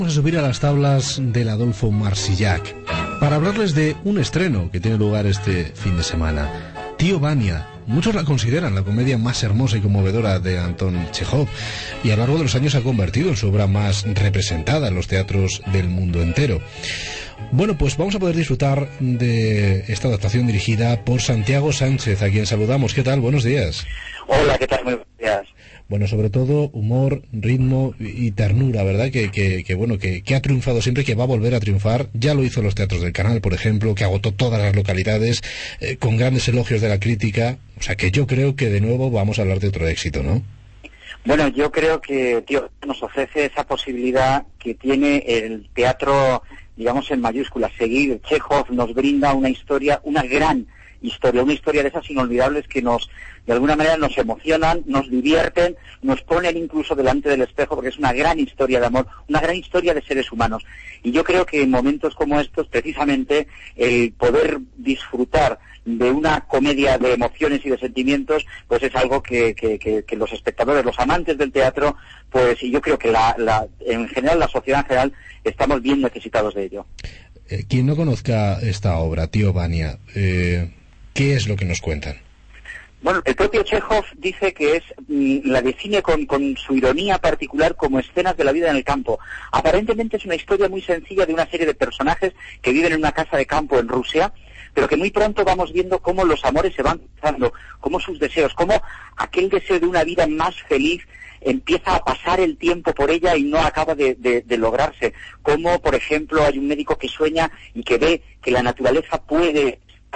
Vamos a subir a las tablas del Adolfo Marsillac para hablarles de un estreno que tiene lugar este fin de semana. Tío Vania. Muchos la consideran la comedia más hermosa y conmovedora de Anton Chejov, y a lo largo de los años se ha convertido en su obra más representada en los teatros del mundo entero. Bueno, pues vamos a poder disfrutar de esta adaptación dirigida por Santiago Sánchez, a quien saludamos. ¿Qué tal? Buenos días. Hola, ¿qué tal? Muy buenos días. Bueno, sobre todo humor, ritmo y ternura, ¿verdad? Que ha triunfado siempre, que va a volver a triunfar. Ya lo hizo en los teatros del Canal, por ejemplo, que agotó todas las localidades, con grandes elogios de la crítica. O sea que yo creo que de nuevo vamos a hablar de otro éxito, ¿no? Bueno, yo creo que, tío, nos ofrece esa posibilidad que tiene el teatro, digamos en mayúsculas. Seguir Chejov nos brinda una historia, una gran historia, una historia de esas inolvidables que de alguna manera nos emocionan, nos divierten, nos ponen incluso delante del espejo, porque es una gran historia de amor, una gran historia de seres humanos. Y yo creo que en momentos como estos, precisamente, el poder disfrutar de una comedia de emociones y de sentimientos, pues es algo que los espectadores, los amantes del teatro, pues, y yo creo que en general, la sociedad en general, estamos bien necesitados de ello. Quien no conozca esta obra, Tío Vania, ¿qué es lo que nos cuentan? Bueno, el propio Chejov dice que la define con su ironía particular como escenas de la vida en el campo. Aparentemente es una historia muy sencilla de una serie de personajes que viven en una casa de campo en Rusia, pero que muy pronto vamos viendo cómo los amores se van cruzando, cómo sus deseos, cómo aquel deseo de una vida más feliz empieza a pasar el tiempo por ella y no acaba de lograrse. Como, por ejemplo, hay un médico que sueña y que ve que la naturaleza puede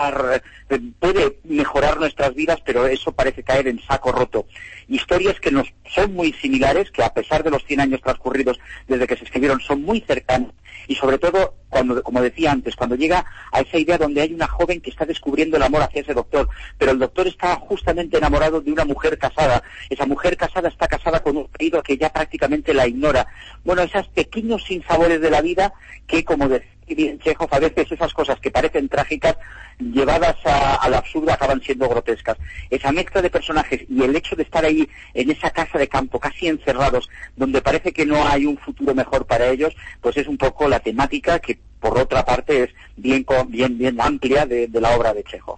mejorar nuestras vidas, pero eso parece caer en saco roto. Historias que nos son muy similares, que a pesar de los 100 años transcurridos desde que se escribieron, son muy cercanas, y sobre todo, como decía antes, cuando llega a esa idea donde hay una joven que está descubriendo el amor hacia ese doctor, pero el doctor está justamente enamorado de una mujer casada. Esa mujer casada está casada con un marido que ya prácticamente la ignora. Bueno, esos pequeños sinsabores de la vida que, como decía bien Chejov, a veces esas cosas que parecen trágicas, llevadas al absurdo, acaban siendo grotescas. Esa mezcla de personajes y el hecho de estar ahí en esa casa de campo, casi encerrados, donde parece que no hay un futuro mejor para ellos, pues es un poco la temática que, por otra parte, es bien amplia de la obra de Chejov.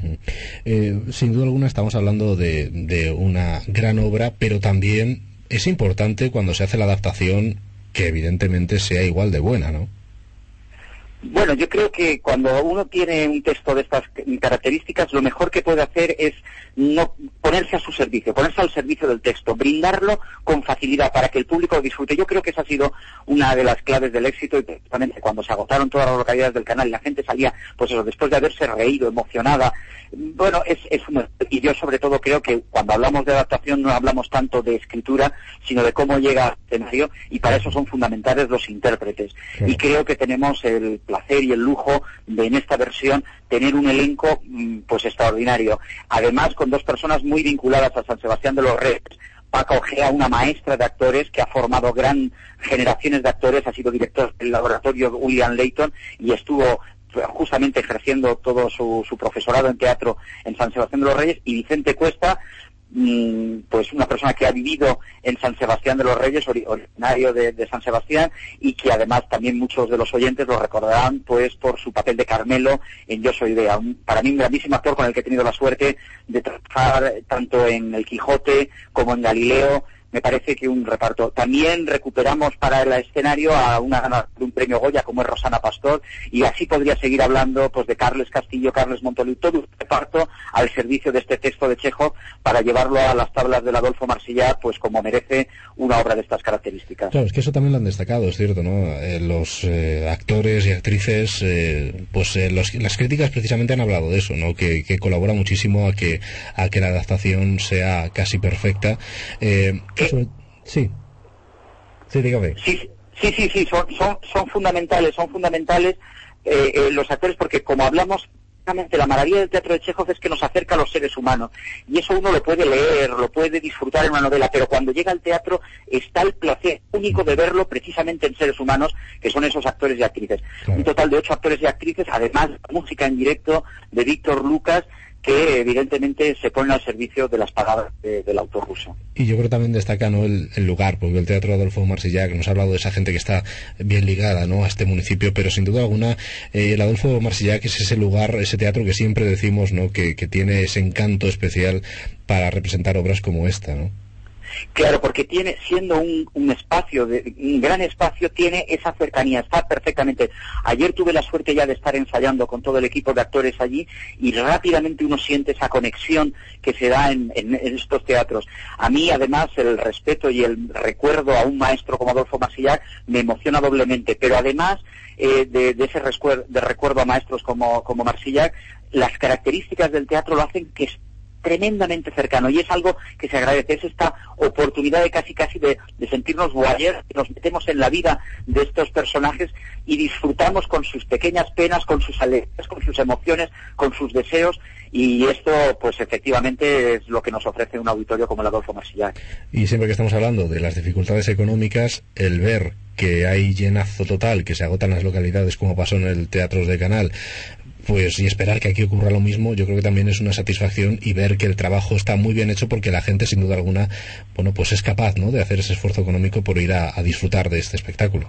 Sin duda alguna estamos hablando de una gran obra, pero también es importante cuando se hace la adaptación que evidentemente sea igual de buena, ¿no? Bueno, yo creo que cuando uno tiene un texto de estas características, lo mejor que puede hacer es no ponerse a su servicio, ponerse al servicio del texto, brindarlo con facilidad para que el público lo disfrute. Yo creo que esa ha sido una de las claves del éxito, y precisamente cuando se agotaron todas las localidades del Canal y la gente salía, pues eso, después de haberse reído, emocionada. Bueno, y yo sobre todo creo que cuando hablamos de adaptación no hablamos tanto de escritura, sino de cómo llega al escenario, y para eso son fundamentales los intérpretes. Sí. Y creo que tenemos el placer y el lujo de, en esta versión, tener un elenco pues extraordinario. Además, con dos personas muy vinculadas a San Sebastián de los Reyes. Paca Ojea, una maestra de actores que ha formado gran generaciones de actores, ha sido director del laboratorio William Layton y estuvo justamente ejerciendo todo su profesorado en teatro en San Sebastián de los Reyes. Y Vicente Cuesta, pues una persona que ha vivido en San Sebastián de los Reyes, originario de San Sebastián, y que además también muchos de los oyentes lo recordarán pues por su papel de Carmelo en Yo soy Bea. Para mí un grandísimo actor con el que he tenido la suerte de trabajar tanto en El Quijote como en Galileo. Me parece que un reparto. También recuperamos para el escenario a una ganadora de un premio Goya como es Rosana Pastor, y así podría seguir hablando pues de Carles Castillo, Carles Montoliu, todo un reparto al servicio de este texto de Chejov para llevarlo a las tablas del Adolfo Marsillac, pues como merece una obra de estas características. Claro, es que eso también lo han destacado, es cierto, ¿no? Los actores y actrices, las críticas precisamente han hablado de eso, ¿no? Que colabora muchísimo a que la adaptación sea casi perfecta. Sí, dígame. Sí, son fundamentales los actores, porque como hablamos, la maravilla del teatro de Chejov es que nos acerca a los seres humanos, y eso uno lo puede leer, lo puede disfrutar en una novela, pero cuando llega al teatro está el placer único de verlo precisamente en seres humanos, que son esos actores y actrices. Claro. Un total de 8 actores y actrices, además música en directo de Víctor Lucas, que evidentemente se ponen al servicio de las palabras del autor ruso. Y yo creo también destaca, ¿no?, el lugar, porque el Teatro Adolfo Marsillac nos ha hablado de esa gente que está bien ligada, ¿no?, a este municipio, pero sin duda alguna el Adolfo Marsillac es ese lugar, ese teatro que siempre decimos, ¿no?, que tiene ese encanto especial para representar obras como esta, ¿no? Claro, porque tiene, siendo un espacio, un gran espacio, tiene esa cercanía, está perfectamente. Ayer tuve la suerte ya de estar ensayando con todo el equipo de actores allí y rápidamente uno siente esa conexión que se da en estos teatros. A mí, además, el respeto y el recuerdo a un maestro como Adolfo Marsillac me emociona doblemente, pero además de ese recuerdo a maestros como Marsillac, las características del teatro lo hacen que es tremendamente cercano, y es algo que se agradece, es esta oportunidad de casi de sentirnos voyeurs, que nos metemos en la vida de estos personajes y disfrutamos con sus pequeñas penas, con sus alegrías, con sus emociones, con sus deseos, y esto pues efectivamente es lo que nos ofrece un auditorio como el Adolfo Marsillac. Y siempre que estamos hablando de las dificultades económicas, el ver que hay llenazo total, que se agotan las localidades como pasó en el Teatros de Canal, pues, y esperar que aquí ocurra lo mismo, yo creo que también es una satisfacción, y ver que el trabajo está muy bien hecho porque la gente, sin duda alguna, bueno, pues es capaz, ¿no?, de hacer ese esfuerzo económico por ir a disfrutar de este espectáculo.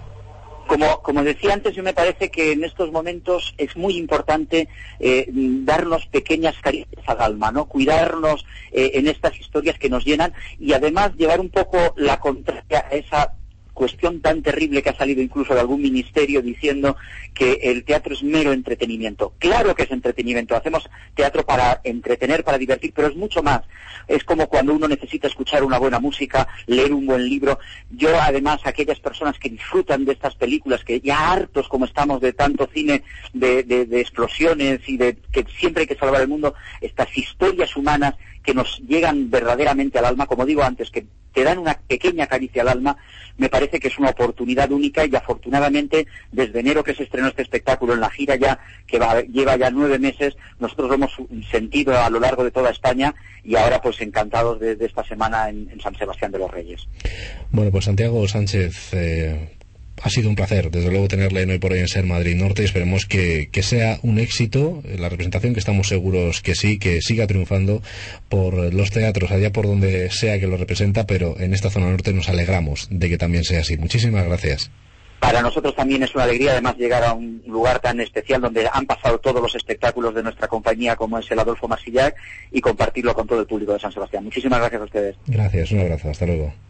Como decía antes, yo me parece que en estos momentos es muy importante darnos pequeñas caricias al alma, ¿no?, cuidarnos en estas historias que nos llenan, y además llevar un poco la contraria a esa cuestión tan terrible que ha salido incluso de algún ministerio diciendo que el teatro es mero entretenimiento. Claro que es entretenimiento, hacemos teatro para entretener, para divertir, pero es mucho más. Es como cuando uno necesita escuchar una buena música, leer un buen libro. Yo, además, aquellas personas que disfrutan de estas películas, que ya hartos como estamos de tanto cine de explosiones y de que siempre hay que salvar el mundo, estas historias humanas que nos llegan verdaderamente al alma, como digo antes, que te dan una pequeña caricia al alma, me parece que es una oportunidad única, y afortunadamente desde enero que se estrenó este espectáculo en la gira ya, que lleva ya 9 meses, nosotros lo hemos sentido a lo largo de toda España, y ahora pues encantados de esta semana en San Sebastián de los Reyes. Bueno, pues Santiago Sánchez, ha sido un placer, desde luego, tenerle en Hoy por Hoy en Ser Madrid Norte. Esperemos que sea un éxito la representación, que estamos seguros que sí, que siga triunfando por los teatros, allá por donde sea que lo representa, pero en esta zona norte nos alegramos de que también sea así. Muchísimas gracias. Para nosotros también es una alegría, además, llegar a un lugar tan especial donde han pasado todos los espectáculos de nuestra compañía, como es el Adolfo Marsillac, y compartirlo con todo el público de San Sebastián. Muchísimas gracias a ustedes. Gracias, un abrazo, hasta luego.